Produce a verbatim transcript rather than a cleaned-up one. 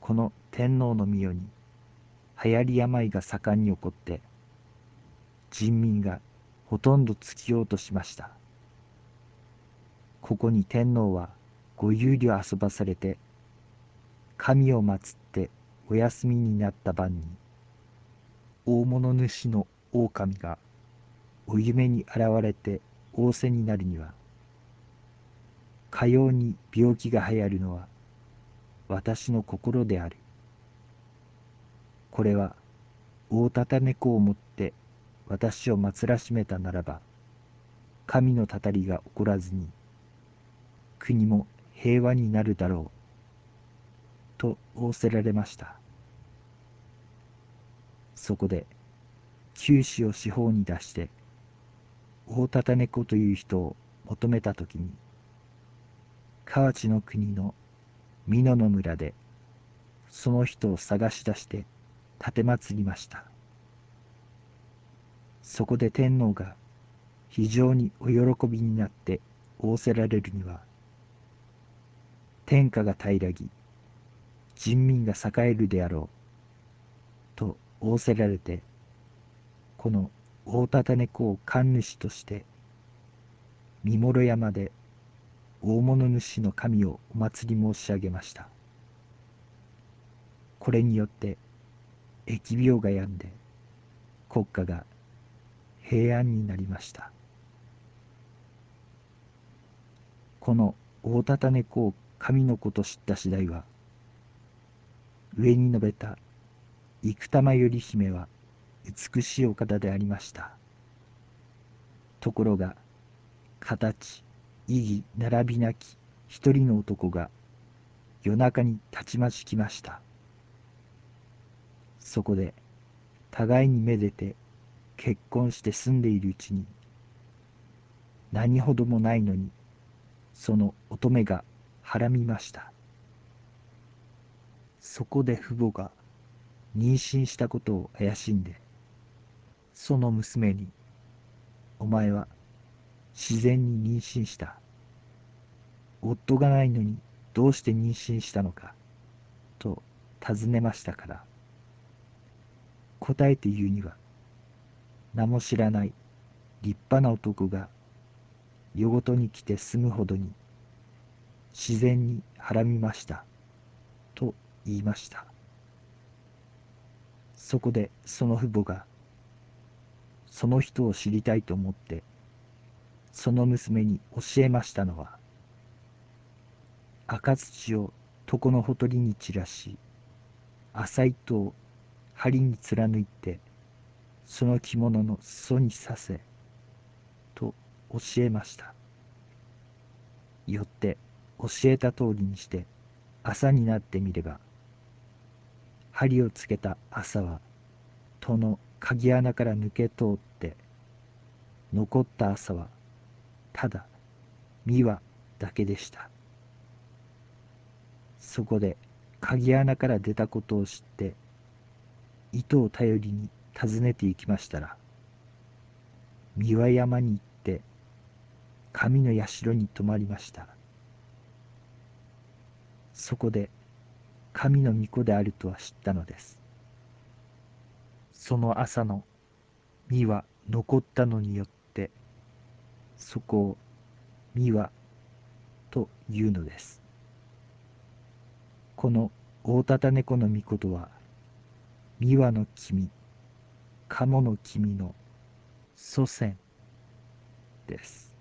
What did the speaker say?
この天皇の御世に流行り病が盛んに起こって、人民がほとんど尽きようとしました。ここに天皇はご有利を遊ばされて、神を祀ってお休みになった晩に、大物主の狼がお夢に現れて仰せになるには、かように病気が流行るのは私の心である。これは大たた猫をもって私を祀らしめたならば、神のたたりが起こらずに、国も平和になるだろう、と仰せられました。そこで、九死を司法に出して、大たた猫という人を求めたときに、河内の国の美濃の村で、その人を探し出して奉りました。そこで天皇が非常にお喜びになって仰せられるには、天下が平らぎ、人民が栄えるであろう、と仰せられて、この大たた猫を神主として、三諸山で大物主の神をお祭り申し上げました。これによって疫病が止んで、国家が平安になりました。この大たた猫を神の子と知った次第は、上に述べた生玉頼姫は美しいお方でありました。ところが、形、意義、並びなき一人の男が夜中にたちまち来ました。そこで、互いにめでて結婚して住んでいるうちに、何ほどもないのに、その乙女がはらみました。そこで父母が妊娠したことを怪しんで、その娘に、お前は自然に妊娠した。夫がないのにどうして妊娠したのか、と尋ねましたから、答えて言うには、名も知らない立派な男が夜ごとに来て住むほどに自然にはらみました、と言いました。そこでその父母が、その人を知りたいと思って、その娘に教えましたのは、赤土を床のほとりに散らし、麻糸を針に貫いて、その着物の裾に刺せ、と教えました。よって教えた通りにして、朝になってみれば、針をつけた麻は戸の鍵穴から抜け通って、残った麻はただ三輪だけでした。そこで鍵穴から出たことを知って、糸を頼りに訪ねて行きましたら、三輪山に行って神の社に泊まりました。そこで神の御子であるとは知ったのです。その朝の実は残ったのによって、そこを実はというのです。この大たた猫の御事は、実はの君、鴨の君の祖先です。